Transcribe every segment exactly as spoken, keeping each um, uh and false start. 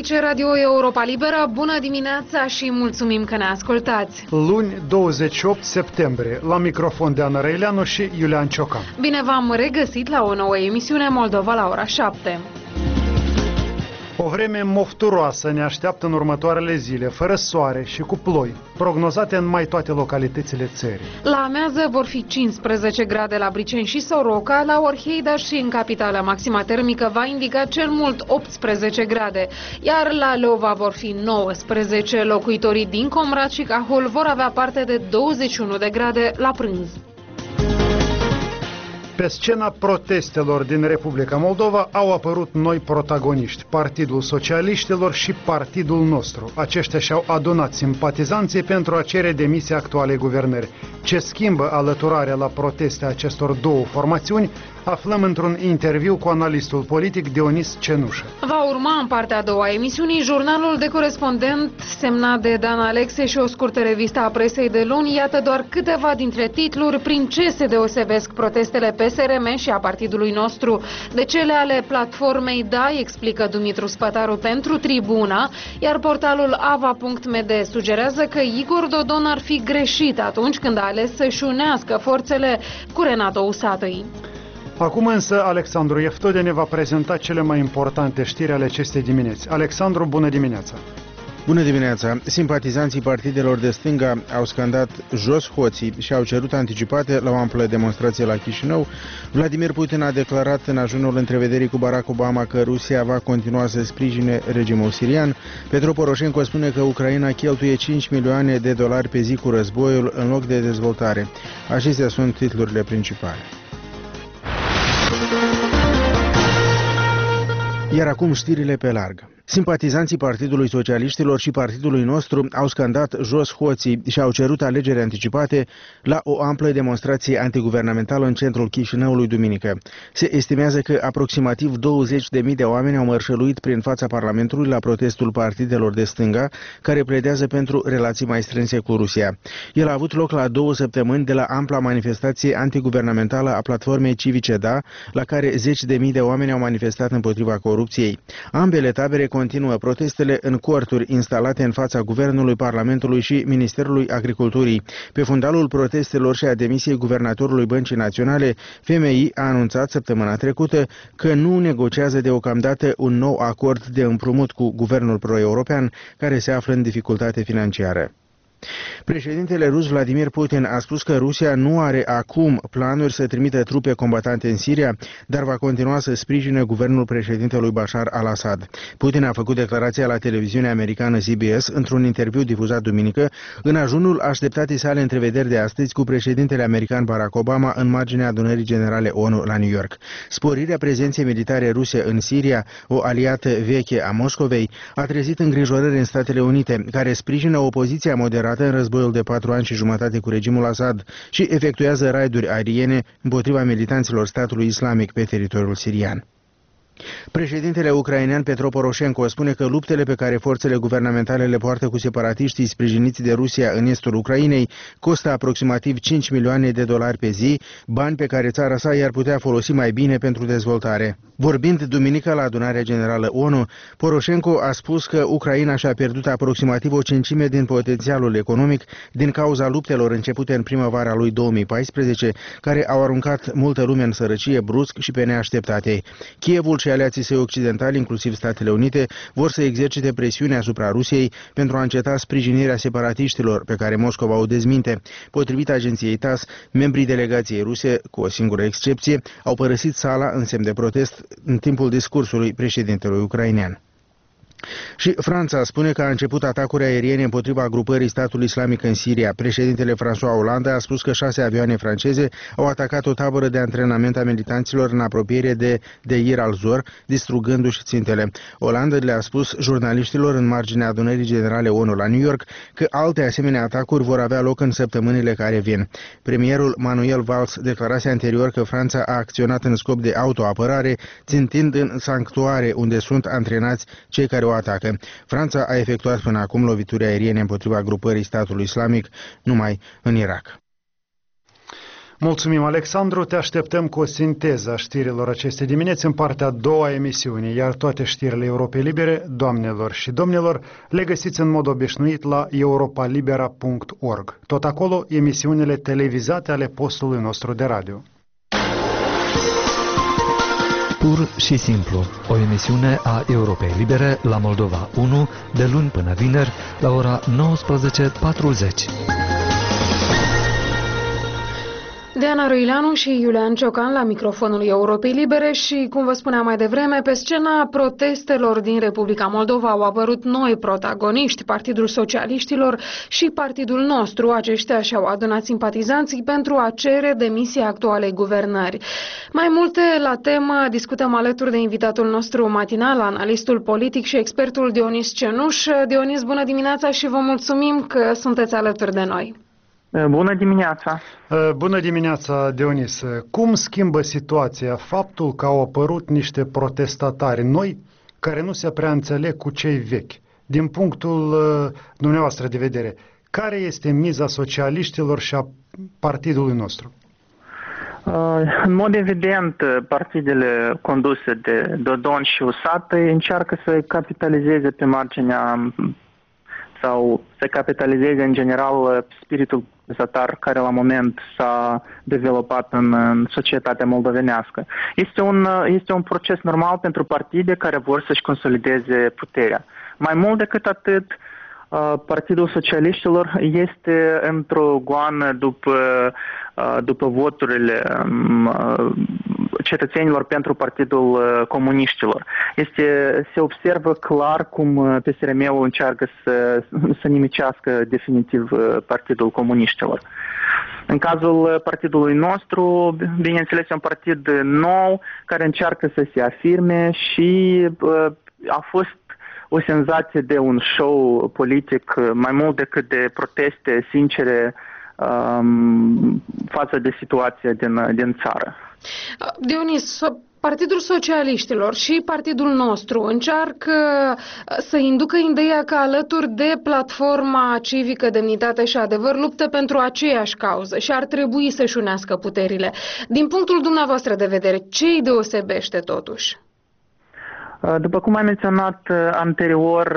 Amice Radio Europa Liberă, bună dimineața și mulțumim că ne ascultați! Luni, douăzeci și opt septembrie, la microfon de Ana Răileanu și Iulian Ciocan. Bine v-am regăsit la o nouă emisiune Moldova la ora șapte. O vreme mofturoasă ne așteaptă în următoarele zile, fără soare și cu ploi, prognozate în mai toate localitățile țării. La Amează vor fi cincisprezece grade la Briceni și Soroca, la Orheida și în capitală maxima termică va indica cel mult optsprezece grade, iar la Leova vor fi nouăsprezece. Locuitorii din Comrat și Cahul vor avea parte de douăzeci și unu de grade la prânz. Pe scena protestelor din Republica Moldova au apărut noi protagoniști, Partidul Socialiștilor și Partidul nostru. Aceștia și-au adunat simpatizanții pentru a cere demisia actualei guvernări. Ce schimbă alăturarea la proteste acestor două formațiuni, aflăm într-un interviu cu analistul politic Dionis Cenușă. Va urma în partea a doua a emisiunii jurnalul de corespondent semnat de Dan Alexe și o scurtă revistă a presei de luni. Iată doar câteva dintre titluri prin ce se deosebesc protestele P S R M și a partidului nostru de cele ale platformei D A I, explică Dumitru Spătaru pentru Tribuna, iar portalul ava punct m d sugerează că Igor Dodon ar fi greșit atunci când a ales să-și unească forțele cu Renato Usatăi. Acum însă Alexandru Eftode ne va prezenta cele mai importante știri ale acestei dimineți. Alexandru, bună dimineața! Bună dimineața! Simpatizanții partidelor de stânga au scandat jos hoții și au cerut anticipate la o amplă demonstrație la Chișinău. Vladimir Putin a declarat în ajunul întrevederii cu Barack Obama că Rusia va continua să sprijine regimul sirian. Petro Poroșenko spune că Ucraina cheltuie cinci milioane de dolari pe zi cu războiul în loc de dezvoltare. Acestea sunt titlurile principale. Iar acum știrile pe larg. Simpatizanții Partidului Socialiștilor și Partidului nostru au scandat jos hoții și au cerut alegeri anticipate la o amplă demonstrație antiguvernamentală în centrul Chișinăului duminică. Se estimează că aproximativ douăzeci de mii de oameni au mărșăluit prin fața Parlamentului la protestul partidelor de stânga, care pledează pentru relații mai strânse cu Rusia. El a avut loc la două săptămâni de la ampla manifestație antiguvernamentală a platformei civice D A, la care zeci de mii de oameni au manifestat împotriva corupției. Ambele tabere continuă protestele în corturi instalate în fața Guvernului, Parlamentului și Ministerului Agriculturii. Pe fundalul protestelor și a demisiei guvernatorului Băncii Naționale, F M I a anunțat săptămâna trecută că nu negociază deocamdată un nou acord de împrumut cu guvernul pro-european, care se află în dificultate financiară. Președintele rus Vladimir Putin a spus că Rusia nu are acum planuri să trimită trupe combatante în Siria, dar va continua să sprijine guvernul președintelui Bashar al-Assad. Putin a făcut declarația la televiziunea americană C B S într-un interviu difuzat duminică, în ajunul așteptatei sale întrevederi de astăzi cu președintele american Barack Obama în marginea adunării generale O N U la New York. Sporirea prezenței militare ruse în Siria, o aliată veche a Moscovei, a trezit îngrijorări în Statele Unite, care sprijină opoziția moderată în războiul de patru ani și jumătate cu regimul Assad și efectuează raiduri aeriene împotriva militanților statului islamic pe teritoriul sirian. Președintele ucrainean Petro Poroșenko spune că luptele pe care forțele guvernamentale le poartă cu separatiștii sprijiniți de Rusia în estul Ucrainei costă aproximativ cinci milioane de dolari pe zi, bani pe care țara sa i-ar putea folosi mai bine pentru dezvoltare. Vorbind duminică la adunarea generală O N U, Poroșenko a spus că Ucraina și-a pierdut aproximativ o cincime din potențialul economic din cauza luptelor începute în primăvara lui două mii paisprezece, care au aruncat multă lume în sărăcie brusc și pe neașteptate. Kievul și aliații săi occidentali, inclusiv Statele Unite, vor să exercite presiune asupra Rusiei pentru a înceta sprijinirea separatiștilor, pe care Moscova o dezminte. Potrivit agenției T A S, membrii delegației ruse, cu o singură excepție, au părăsit sala în semn de protest în timpul discursului președintelui ucrainean. Și Franța spune că a început atacuri aeriene împotriva grupării statului islamic în Siria. Președintele François Hollande a spus că șase avioane franceze au atacat o tabără de antrenament a militanților în apropiere de Deir al-Zor, distrugându-și țintele. Hollande le-a spus jurnaliștilor în marginea adunării generale O N U la New York că alte asemenea atacuri vor avea loc în săptămânile care vin. Premierul Manuel Valls declarase anterior că Franța a acționat în scop de autoapărare, țintind în sanctuare unde sunt antrenați cei care o atacă. Franța a efectuat până acum lovituri aeriene împotriva grupării statului islamic numai în Irak. Mulțumim, Alexandru. Te așteptăm cu o sinteză a știrilor acestei dimineți în partea a doua a emisiunii, iar toate știrile Europei Libere, doamnelor și domnilor, le găsiți în mod obișnuit la europa libera punct org. Tot acolo, emisiunile televizate ale postului nostru de radio. Pur și simplu, o emisiune a Europei Libere la Moldova unu, de luni până vineri, la ora nouăsprezece patruzeci. Diana Răileanu și Iulian Ciocan la microfonul Europei Libere și, cum vă spuneam mai devreme, pe scena protestelor din Republica Moldova au apărut noi protagoniști, Partidul Socialiștilor și Partidul nostru. Aceștia și-au adunat simpatizanții pentru a cere demisia actualei guvernări. Mai multe la temă discutăm alături de invitatul nostru matinal, analistul politic și expertul Dionis Cenuș. Dionis, bună dimineața și vă mulțumim că sunteți alături de noi. Bună dimineața! Bună dimineața, Dionis! Cum schimbă situația faptul că au apărut niște protestatari noi care nu se prea înțeleg cu cei vechi? Din punctul dumneavoastră de vedere, care este miza socialiștilor și a partidului nostru? În mod evident, partidele conduse de Dodon și Usată încearcă să capitalizeze pe marginea sau să capitalizeze în general spiritul protestatar care la moment s-a dezvoltat în, în societatea moldovenească. Este un, este un proces normal pentru partide care vor să-și consolideze puterea. Mai mult decât atât, Partidul Socialiștilor este într-o goană după, după voturile cetățenilor pentru Partidul Comuniștilor. Este, se observă clar cum P S R M-ul încearcă să, să nimicească definitiv Partidul Comuniștilor. În cazul partidului nostru, bineînțeles, e un partid nou care încearcă să se afirme și a fost o senzație de un show politic mai mult decât de proteste sincere um, față de situația din, din țară. Dionis, Partidul Socialiștilor și partidul nostru încearcă să inducă ideea că alături de platforma civică Demnitate și Adevăr luptă pentru aceeași cauză și ar trebui să-și unească puterile. Din punctul dumneavoastră de vedere, ce îi deosebește totuși? După cum am menționat anterior,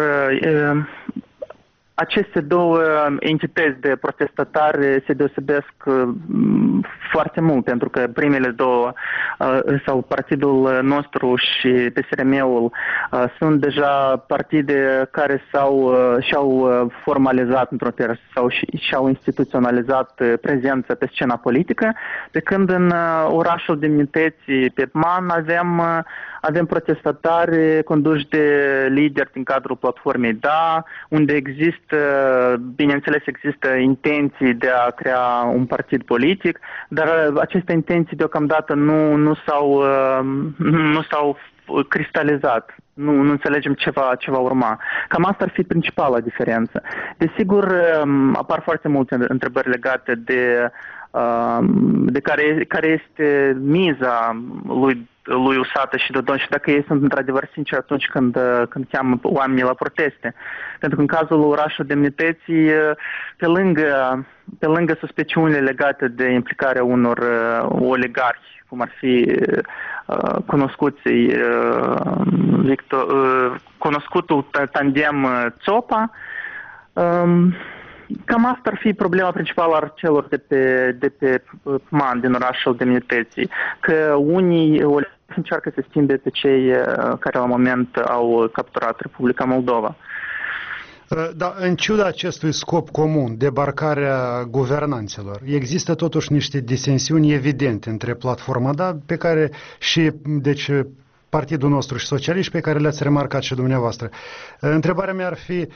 aceste două entități de protestatari se deosebesc foarte mult, pentru că primele două, sau partidul nostru și P S R M-ul, sunt deja partide care s-au, și-au formalizat într-o terță sau și-au instituționalizat prezența pe scena politică, pe când în orașul Demnității, Petman, avem Avem protestatari conduși de lideri din cadrul platformei Da, unde există, bineînțeles, există intenții de a crea un partid politic, dar aceste intenții deocamdată nu, nu s-au, nu s-au cristalizat. Nu, nu înțelegem ce va, ce va urma. Cam asta ar fi principala diferență. Desigur, apar foarte multe întrebări legate de, de care, care este miza lui lui Usată și Dodon și dacă ei sunt într-adevăr sinceri atunci când, când cheamă oamenii la proteste. Pentru că în cazul orașului Demnității, pe lângă, pe lângă suspiciunile legate de implicarea unor uh, oligarhi, cum ar fi uh, cunoscuții, uh, Victor, uh, cunoscutul tandem Țopa, um, cam asta ar fi problema principală a celor de pe, de pe Man, din orașul Demnității, că unii încearcă să schimbe pe cei care la moment au capturat Republica Moldova. Da, în ciuda acestui scop comun, debarcarea guvernanților, există totuși niște disensiuni evidente între platforma Da, pe care și, deci, partidul nostru și socialiști, pe care le-ați remarcat și dumneavoastră. Întrebarea mea ar fi,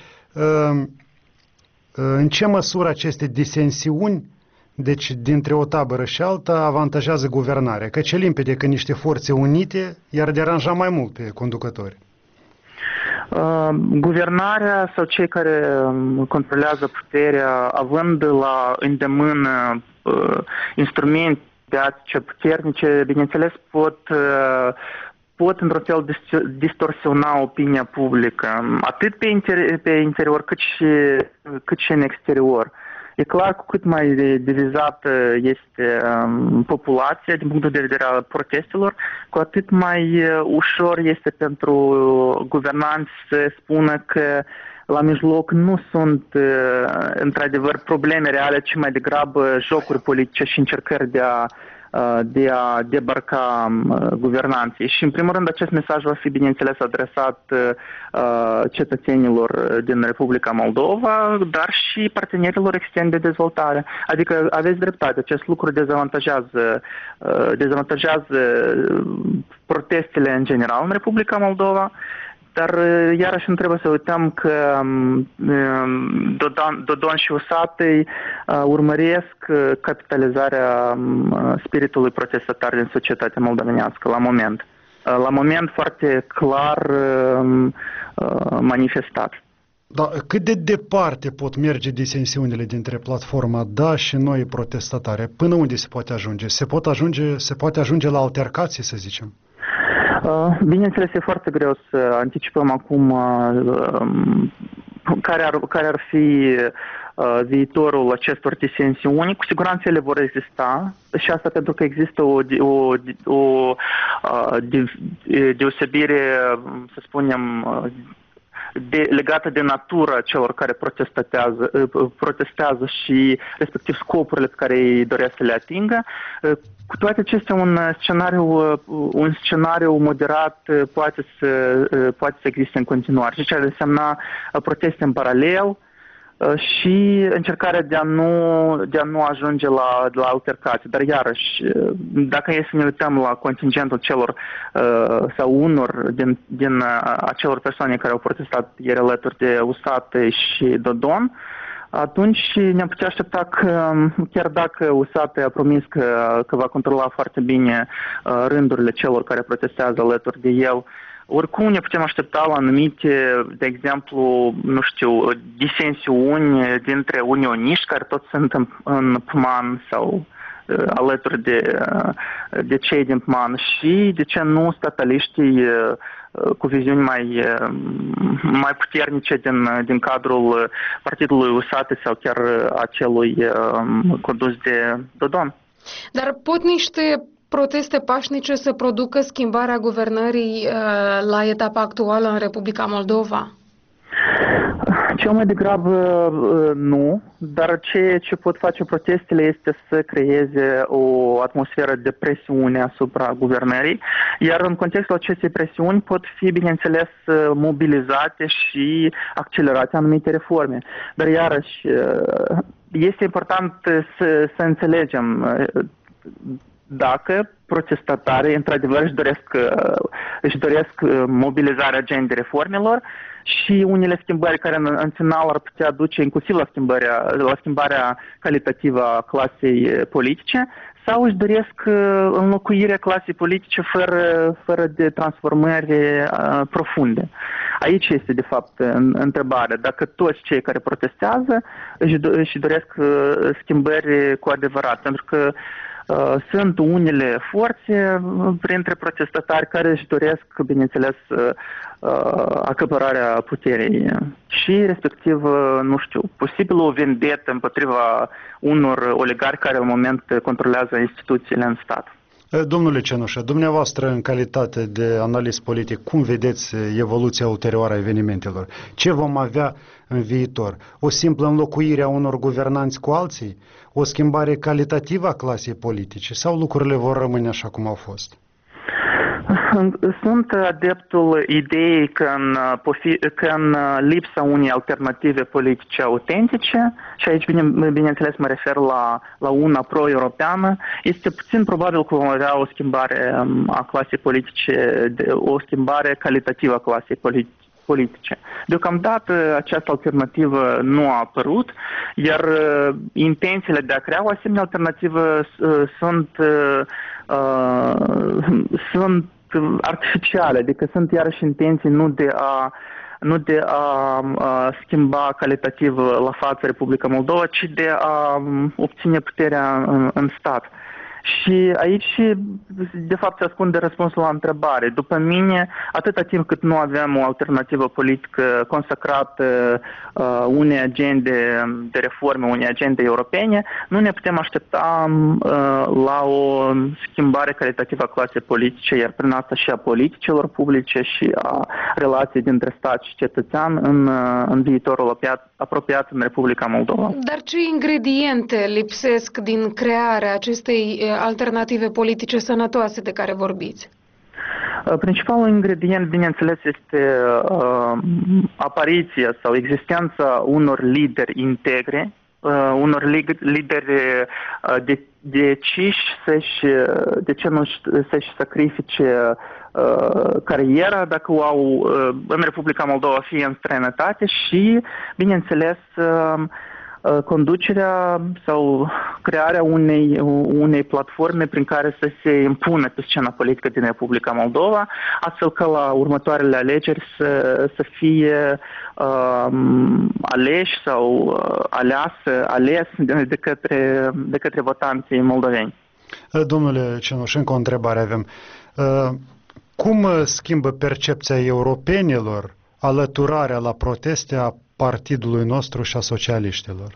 în ce măsură aceste disensiuni, deci dintre o tabără și alta, avantajează guvernarea? Căci e limpede că niște forțe unite i-ar deranja mai mult pe conducători. Uh, guvernarea sau cei care controlează puterea, având la îndemână uh, instrumente puternice, bineînțeles, pot... Uh, pot într-un fel distorsiona opinia publică, atât pe, inter- pe interior cât și, cât și în exterior. E clar, cu cât mai divizată este um, populația din punct de vedere al protestelor, cu atât mai ușor este pentru guvernanți să spună că la mijloc nu sunt într-adevăr probleme reale, ci mai degrabă jocuri politice și încercări de a de a debarca guvernanții. Și, în primul rând, acest mesaj va fi, bineînțeles, adresat uh, cetățenilor din Republica Moldova, dar și partenerilor externi de dezvoltare. Adică, aveți dreptate, acest lucru dezavantajează, uh, dezavantajează protestele în general în Republica Moldova. Dar iarăși nu trebuie să uităm că Dodon, Dodon și Usatăi urmăresc capitalizarea spiritului protestatar din societatea moldovenească la moment. La moment foarte clar manifestat. Da, cât de departe pot merge disensiunile dintre platforma Da și noi protestatare? Până unde se poate ajunge? Se, pot ajunge, se poate ajunge la altercații, să zicem? Bineînțeles, e foarte greu să anticipăm acum care ar, care ar fi viitorul acestor disensiuni. Cu siguranță ele vor exista și asta pentru că există o, o, o deosebire, să spunem, de, legată de natura celor care protestează, protestează și respectiv scopurile pe care ei doresc să le atingă. Cu toate acestea, un scenariu, un scenariu moderat poate să, poate să existe în continuare. Și ce ar însemna proteste în paralel și încercarea de a nu, de a nu ajunge la, la altercații. Dar iarăși, dacă e să ne uităm la contingentul celor sau unor din, din acelor persoane care au protestat ieri alături de Usate și Dodon, atunci ne-am putea aștepta că, chiar dacă Usate a promis că, că va controla foarte bine rândurile celor care protestează alături de el, oricum ne putem aștepta la anumite, de exemplu, nu știu, disensiuni dintre unioniști care tot sunt în, în P M A N sau uh, alături de, uh, de cei din P M A N și, de ce nu, stataliștii uh, cu viziuni mai, uh, mai puternice din, din cadrul partidului Usate sau chiar acelui uh, condus de Dodon. Dar pot niște proteste pașnice să producă schimbarea guvernării uh, la etapa actuală în Republica Moldova? Cel mai degrabă uh, nu, dar ce, ce pot face protestele este să creeze o atmosferă de presiune asupra guvernării, iar în contextul acestei presiuni pot fi, bineînțeles, mobilizate și accelerate anumite reforme. Dar iarăși, uh, este important să, să înțelegem uh, dacă protestatarii într-adevăr își doresc, își doresc mobilizarea agendei reformelor și unele schimbări care în, în final ar putea duce inclusiv la schimbarea, la schimbarea calitativă a clasei politice, sau își doresc înlocuirea clasei politice fără, fără de transformări uh, profunde. Aici este, de fapt, în, întrebarea. Dacă toți cei care protestează își, își doresc uh, schimbări cu adevărat, pentru că Uh, sunt unele forțe printre protestatari care își doresc, bineînțeles, uh, acăpărarea puterii și, respectiv, uh, nu știu, posibil o vendetă împotriva unor oligari care în moment controlează instituțiile în stat. Domnule Cenușă, dumneavoastră, în calitate de analist politic, cum vedeți evoluția ulterioară a evenimentelor? Ce vom avea în viitor? O simplă înlocuire a unor guvernanți cu alții? O schimbare calitativă a clasei politice? Sau lucrurile vor rămâne așa cum au fost? Sunt adeptul ideii că în, că în lipsa unei alternative politice autentice, și aici, bine, bineînțeles, mă refer la, la una pro-europeană, este puțin probabil că vom avea o schimbare a clasei politice, o schimbare calitativă a clasei politice. politice. Deocamdată această alternativă nu a apărut, iar uh, intențiile de a crea o asemenea alternativă uh, sunt, uh, uh, sunt artificiale, adică sunt iarăși intenții nu de a nu de a, a schimba calitativ la față Republica Moldova, ci de a obține puterea în, în stat. Și aici, de fapt, se ascunde răspunsul la întrebare. După mine, atâta timp cât nu avem o alternativă politică consacrată uh, unei agende de reforme, unei agende europene, nu ne putem aștepta uh, la o schimbare calitativă a clasei politice, iar prin asta și a politicilor publice și a relației dintre stat și cetățean în, uh, în viitorul apropiat, apropiat în Republica Moldova. Dar ce ingrediente lipsesc din crearea acestei alternative politice sănătoase de care vorbiți? Principalul ingredient, bineînțeles, este uh, apariția sau existența unor lideri integri, uh, unor lideri uh, de, deciși să-și, de ce nu să-și sacrifice uh, cariera dacă o au uh, în Republica Moldova, fie în străinătate și, bineînțeles, uh, conducerea sau crearea unei, unei platforme prin care să se impună pe scena politică din Republica Moldova, astfel că la următoarele alegeri să, să fie uh, aleși sau uh, aleasă, ales de, de, către, de către votanții moldoveni. Domnule Cenușenco, o întrebare avem. Uh, cum schimbă percepția europenilor alăturarea la proteste a partidului nostru și a socialiștilor?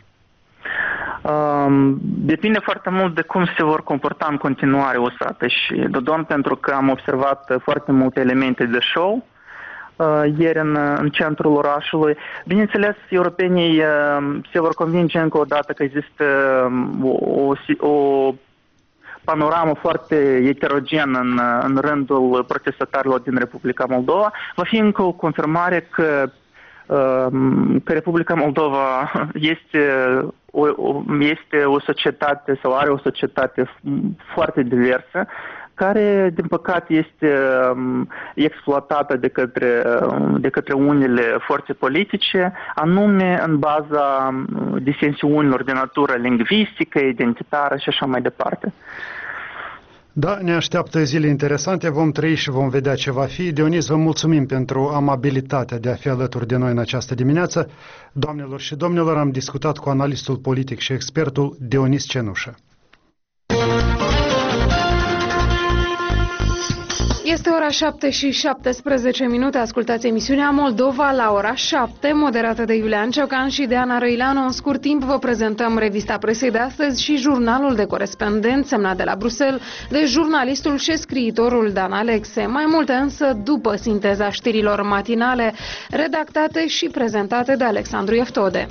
Um, depinde foarte mult de cum se vor comporta în continuare O S A T și Dodon, pentru că am observat foarte multe elemente de show uh, ieri în, în centrul orașului. Bineînțeles, europenii uh, se vor convinge încă o dată că există uh, o, o panoramă foarte heterogenă în, în rândul protestatarilor din Republica Moldova. Va fi încă o confirmare că că Republica Moldova este o, este o societate sau are o societate foarte diversă, care, din păcate, este exploatată de către, de către unele forțe politice, anume în baza disensiunilor de natură lingvistică, identitară și așa mai departe. Da, ne așteaptă zile interesante, vom trăi și vom vedea ce va fi. Dionis, vă mulțumim pentru amabilitatea de a fi alături de noi în această dimineață. Doamnelor și domnilor, am discutat cu analistul politic și expertul Dionis Cenușă. Este ora șapte și șaptesprezece minute. Ascultați emisiunea Moldova la ora șapte, moderată de Iulian Ciocan și de Ana Răileanu. În scurt timp vă prezentăm revista presei de astăzi și jurnalul de corespondent semnat de la Bruxelles de jurnalistul și scriitorul Dan Alexe. Mai multe însă după sinteza știrilor matinale redactate și prezentate de Alexandru Eftode.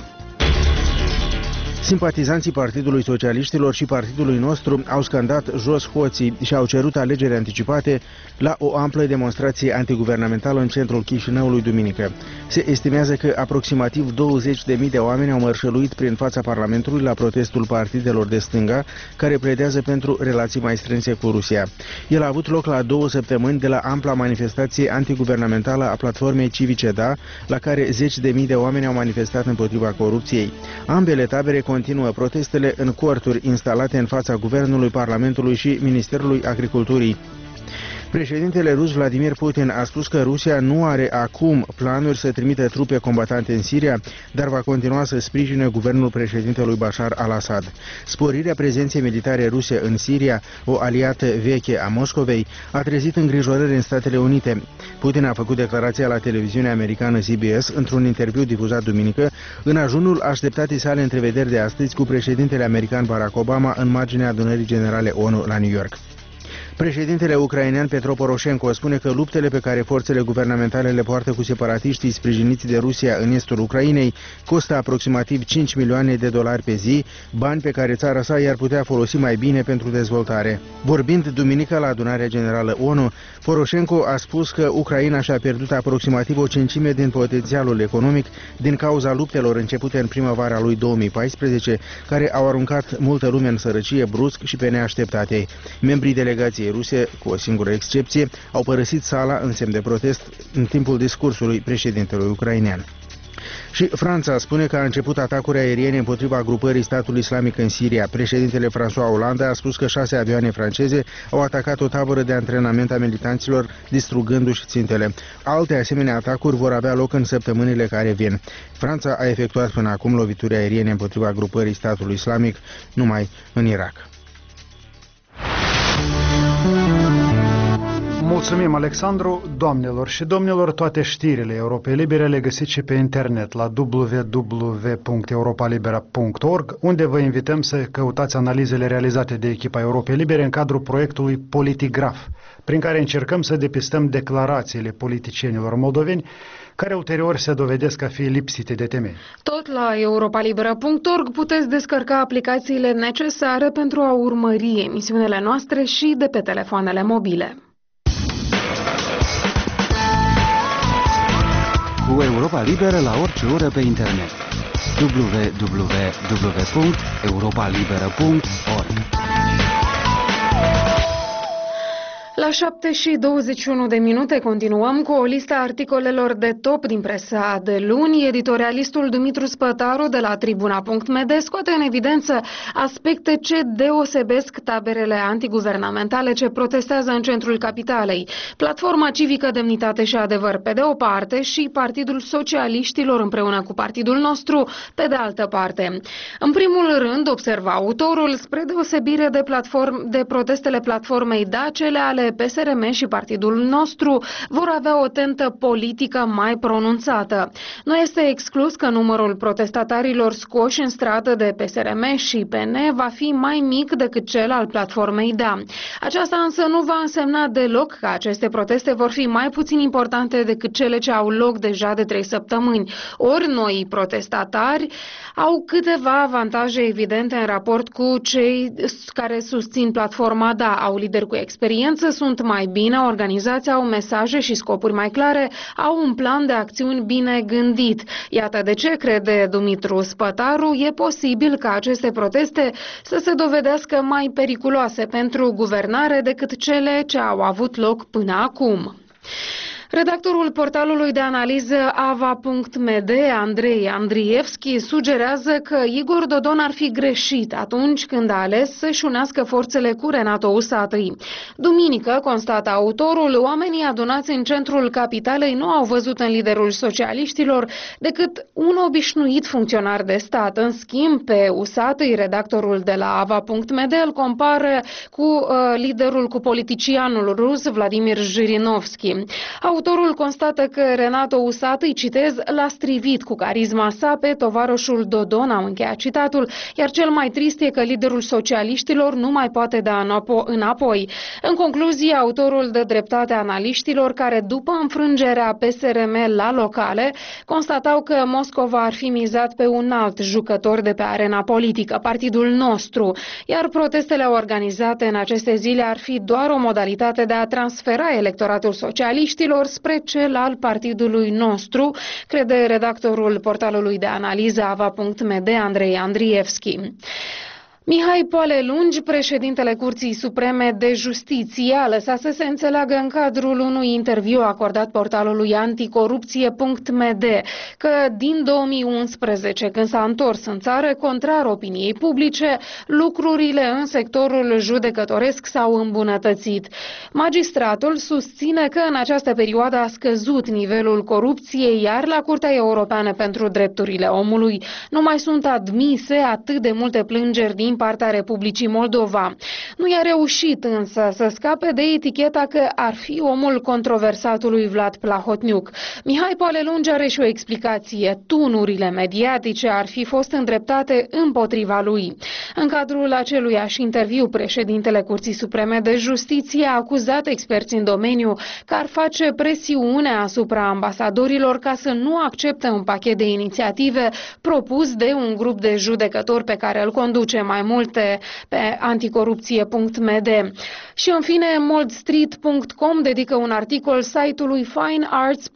Simpatizanții Partidului Socialiștilor și Partidului nostru au scandat jos hoții și au cerut alegeri anticipate la o amplă demonstrație antiguvernamentală în centrul Chișinăului duminică. Se estimează că aproximativ douăzeci de mii de oameni au mărșăluit prin fața Parlamentului la protestul partidelor de stânga, care pledează pentru relații mai strânse cu Rusia. El a avut loc la două săptămâni de la ampla manifestație antiguvernamentală a platformei Civice Da, la care zeci de mii de oameni au manifestat împotriva corupției. Ambele tabere continuă protestele în corturi instalate în fața Guvernului, Parlamentului și Ministerului Agriculturii. Președintele rus Vladimir Putin a spus că Rusia nu are acum planuri să trimită trupe combatante în Siria, dar va continua să sprijine guvernul președintelui Bashar al-Assad. Sporirea prezenței militare ruse în Siria, o aliată veche a Moscovei, a trezit îngrijorări în Statele Unite. Putin a făcut declarația la televiziunea americană C B S într-un interviu difuzat duminică, în ajunul așteptatei sale întrevederi de astăzi cu președintele american Barack Obama în marginea adunării generale O N U la New York. Președintele ucrainean Petro Poroșenko spune că luptele pe care forțele guvernamentale le poartă cu separatiștii sprijiniți de Rusia în estul Ucrainei costă aproximativ cinci milioane de dolari pe zi, bani pe care țara sa i-ar putea folosi mai bine pentru dezvoltare. Vorbind duminică la adunarea generală O N U, Poroșenko a spus că Ucraina și-a pierdut aproximativ o cincime din potențialul economic din cauza luptelor începute în primăvara lui două mii paisprezece, care au aruncat multă lume în sărăcie brusc și pe neașteptate. Membrii delegației ruse, cu o singură excepție, au părăsit sala în semn de protest în timpul discursului președintelui ucrainean. Și Franța spune că a început atacuri aeriene împotriva grupării statului islamic în Siria. Președintele François Hollande a spus că șase avioane franceze au atacat o tabără de antrenament a militanților, distrugându-și țintele. Alte asemenea atacuri vor avea loc în săptămânile care vin. Franța a efectuat până acum lovituri aeriene împotriva grupării statului islamic numai în Irak. Mulțumim, Alexandru. Doamnelor și domnilor, toate știrile Europei Libere le găsiți și pe internet la w w w punct europa libera punct org, unde vă invităm să căutați analizele realizate de echipa Europei Libere în cadrul proiectului Politigraf, prin care încercăm să depistăm declarațiile politicienilor moldoveni, care ulterior se dovedesc a fi lipsite de temei. Tot la europa libera punct org puteți descărca aplicațiile necesare pentru a urmări emisiunile noastre și de pe telefoanele mobile. Cu Europa Liberă la orice oră pe internet. w w w punct europa libera punct org. La șapte și douăzeci și unu de minute continuăm cu o listă a articolelor de top din presa de luni. Editorialistul Dumitru Spătaru de la tribuna punct m d scoate în evidență aspecte ce deosebesc taberele antiguvernamentale ce protestează în centrul capitalei. Platforma Civică Demnitate și Adevăr pe de o parte și Partidul Socialiștilor împreună cu Partidul Nostru pe de altă parte. În primul rând, observa autorul, spre deosebire de, platform, de protestele platformei Dacele ale P S R M și Partidul Nostru vor avea o tentă politică mai pronunțată. Nu este exclus că numărul protestatarilor scoși în stradă de P S R M și P N va fi mai mic decât cel al platformei D A. Aceasta însă nu va însemna deloc că aceste proteste vor fi mai puțin importante decât cele ce au loc deja de trei săptămâni. Ori noi protestatari au câteva avantaje evidente în raport cu cei care susțin platforma D A. Au lideri cu experiență, sunt mai bine organizați, au mesaje și scopuri mai clare, au un plan de acțiuni bine gândit. Iată de ce, crede Dumitru Spătaru, e posibil ca aceste proteste să se dovedească mai periculoase pentru guvernare decât cele ce au avut loc până acum. Redactorul portalului de analiză ava punct m d, Andrei Andrievski, sugerează că Igor Dodon ar fi greșit atunci când a ales să-și unească forțele cu Renato Usatăi. Duminică, constată autorul, oamenii adunați în centrul capitalei nu au văzut în liderul socialiștilor decât un obișnuit funcționar de stat. În schimb, pe Usatăi, redactorul de la ava punct m d îl compară cu uh, liderul, cu politicianul rus Vladimir Jirinovski. Autorul constată că Renato Usatăi, citez, l-a strivit cu carisma sa pe tovarășul Dodon, am încheiat citatul, iar cel mai trist e că liderul socialiștilor nu mai poate da înapoi. În concluzie, autorul dă dreptate analiștilor care, după înfrângerea P S R M la locale, constatau că Moscova ar fi mizat pe un alt jucător de pe arena politică, Partidul Nostru, iar protestele organizate în aceste zile ar fi doar o modalitate de a transfera electoratul socialiștilor spre cel al Partidului Nostru, crede redactorul portalului de analiză ava punct m d, Andrei Andrievski. Mihai Poale-Lungi, președintele Curții Supreme de Justiție, a lăsat să se înțeleagă în cadrul unui interviu acordat portalului anticorupție punct m d că din două mii unsprezece, când s-a întors în țară, contrar opiniei publice, lucrurile în sectorul judecătoresc s-au îmbunătățit. Magistratul susține că în această perioadă a scăzut nivelul corupției, iar la Curtea Europeană pentru Drepturile Omului nu mai sunt admise atât de multe plângeri din partea Republicii Moldova. Nu i-a reușit însă să scape de eticheta că ar fi omul controversatului Vlad Plahotniuc. Mihai Poale-Lungi are și o explicație. Tunurile mediatice ar fi fost îndreptate împotriva lui. În cadrul aceluiași interviu, președintele Curții Supreme de Justiție a acuzat experți în domeniu că ar face presiune asupra ambasadorilor ca să nu accepte un pachet de inițiative propus de un grup de judecători pe care îl conduce. Mai multe pe anticorupție punct m d. Și în fine, moldstreet punct com dedică un articol site-ului fine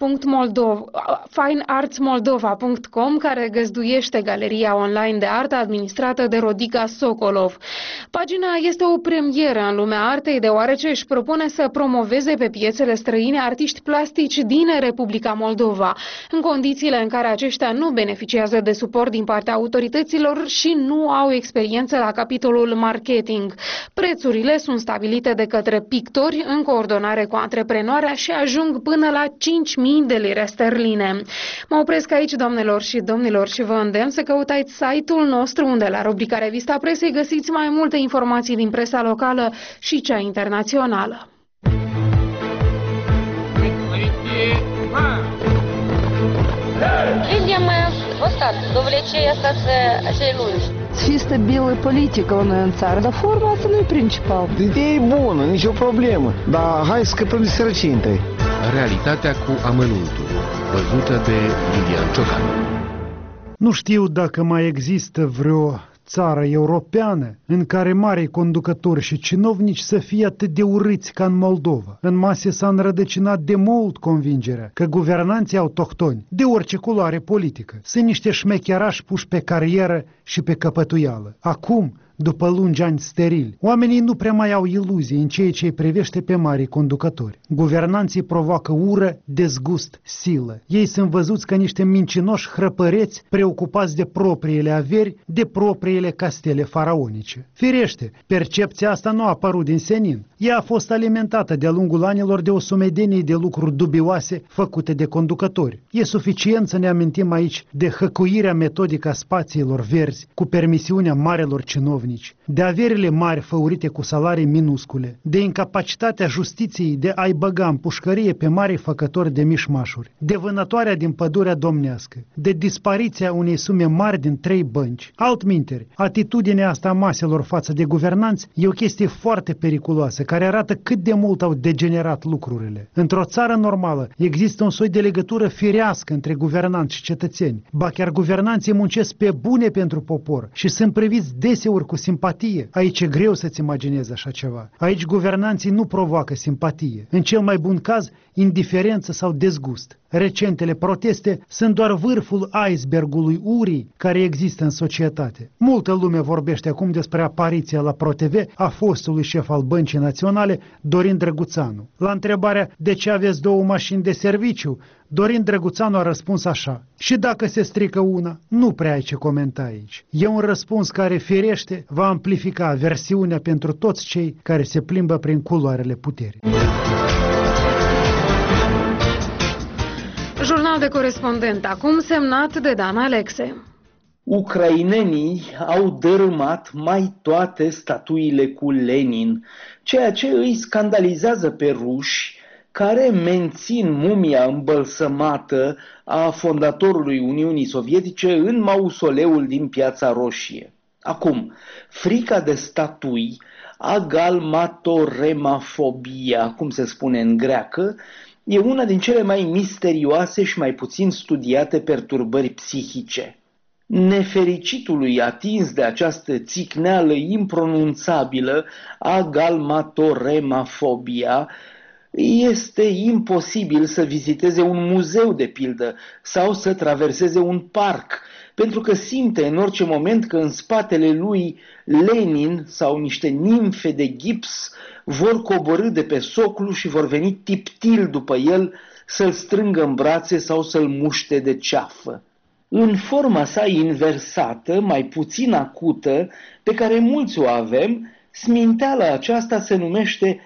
arts moldova punct com, care găzduiește galeria online de artă administrată de Rodica Sokolov. Pagina este o premieră în lumea artei, deoarece își propune să promoveze pe piețele străine artiști plastici din Republica Moldova, în condițiile în care aceștia nu beneficiază de suport din partea autorităților și nu au experiență la capitolul marketing. Prețurile sunt stabilite de către pictori în coordonare cu antreprenoarea și ajung până la cinci mii de lire sterline. Mă opresc aici, doamnelor și domnilor, și vă îndemn să căutați site-ul nostru, unde la rubrica Revista Presei găsiți mai multe informații din presa locală și cea internațională. stat. Довлечение остаться celulși. Fie stabilă politică la noi în țară, dar forma asta nu e principal. Ideea e bună, nicio problemă, dar hai să scăpăm de sărăcie întâi. Realitatea cu amănuntul, văzută de Lilian Ciocan. Nu știu dacă mai există vreo țară europeană în care mari conducători și cinovnici să fie atât de urâți ca în Moldova. În mase s-a înrădăcinat de mult convingerea că guvernanții autohtoni, de orice culoare politică, sunt niște șmecherași puși pe carieră și pe căpătuială. Acum, după lungi ani sterili, oamenii nu prea mai au iluzii în ceea ce îi privește pe mari conducători. Guvernanții provoacă ură, dezgust, silă. Ei sunt văzuți ca niște mincinoși hrăpăreți preocupați de propriile averi, de propriile castele faraonice. Firește, percepția asta nu a apărut din senin. Ea a fost alimentată de-a lungul anilor de o sumedenie de lucruri dubioase făcute de conducători. E suficient să ne amintim aici de hăcuirea metodică a spațiilor verzi cu permisiunea marelor cinovnici, de averile mari făurite cu salarii minuscule, de incapacitatea justiției de a-i băga în pușcărie pe mari făcători de mișmașuri, de vânătoarea din pădurea domnească, de dispariția unei sume mari din trei bănci. Altminteri, atitudinea asta a maselor față de guvernanți e o chestie foarte periculoasă, care arată cât de mult au degenerat lucrurile. Într-o țară normală există un soi de legătură firească între guvernanți și cetățeni. Ba chiar guvernanții muncesc pe bune pentru popor și sunt priviți deseori cu simpatie. Aici e greu să-ți imaginezi așa ceva. Aici guvernanții nu provoacă simpatie. În cel mai bun caz, indiferență sau dezgust. Recentele proteste sunt doar vârful icebergului urii care există în societate. Multă lume vorbește acum despre apariția la ProTV a fostului șef al Băncii Naționale, Dorin Drăguțanu. La întrebarea de ce aveți două mașini de serviciu, Dorin Drăguțanu a răspuns așa: și dacă se strică una, nu prea ai ce comenta aici. E un răspuns care, firește, va amplifica aversiunea pentru toți cei care se plimbă prin culoarele puterii. Jurnal de corespondent, acum semnat de Dan Alexe. Ucrainenii au dărâmat mai toate statuile cu Lenin, ceea ce îi scandalizează pe ruși, care mențin mumia îmbălsămată a fondatorului Uniunii Sovietice în mausoleul din Piața Roșie. Acum, frica de statui, agalmatoremafobia, cum se spune în greacă, e una din cele mai misterioase și mai puțin studiate perturbări psihice. Nefericitului atins de această țicneală impronunțabilă, agalmatoremafobia, este imposibil să viziteze un muzeu, de pildă, sau să traverseze un parc, pentru că simte în orice moment că în spatele lui Lenin sau niște nimfe de gips vor coborî de pe soclu și vor veni tiptil după el să-l strângă în brațe sau să-l muște de ceafă. În forma sa inversată, mai puțin acută, pe care mulți o avem, sminteala aceasta se numește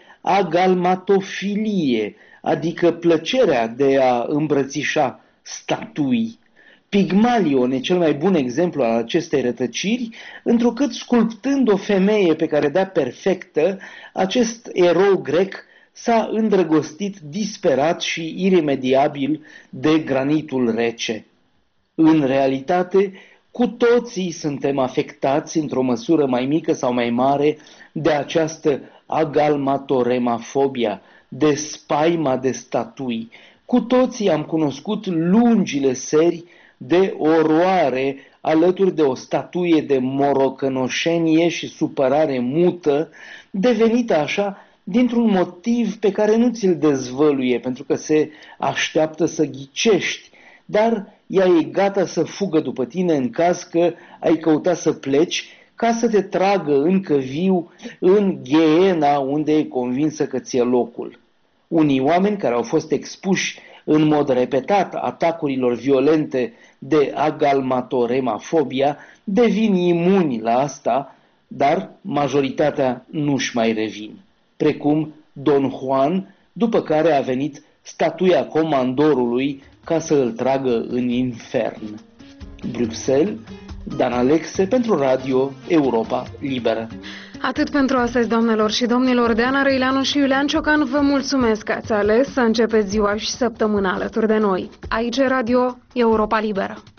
agalmatofilie, adică plăcerea de a îmbrățișa statui. Pigmalion e cel mai bun exemplu al acestei rătăciri, întrucât sculptând o femeie pe care dea perfectă, acest erou grec s-a îndrăgostit disperat și iremediabil de granitul rece. În realitate, cu toții suntem afectați într-o măsură mai mică sau mai mare de această agalmatoremafobia, de spaima de statui. Cu toții am cunoscut lungile seri de oroare alături de o statuie de morocănoșenie și supărare mută, devenită așa dintr-un motiv pe care nu ți-l dezvăluie, pentru că se așteaptă să ghicești, dar ea e gata să fugă după tine în caz că ai căuta să pleci, ca să te tragă încă viu în gheena unde e convinsă că ți-e locul. Unii oameni care au fost expuși în mod repetat atacurilor violente de agalmatoremafobia devin imuni la asta, dar majoritatea nu-și mai revin. Precum Don Juan, după care a venit statuia comandorului ca să îl tragă în infern. Bruxelles, Dan Alexe pentru Radio Europa Liberă. Atât pentru astăzi, doamnelor și domnilor. Deana Răileanu și Iulian Ciocan vă mulțumesc că ați ales să începeți ziua și săptămâna alături de noi. Aici Radio Europa Liberă.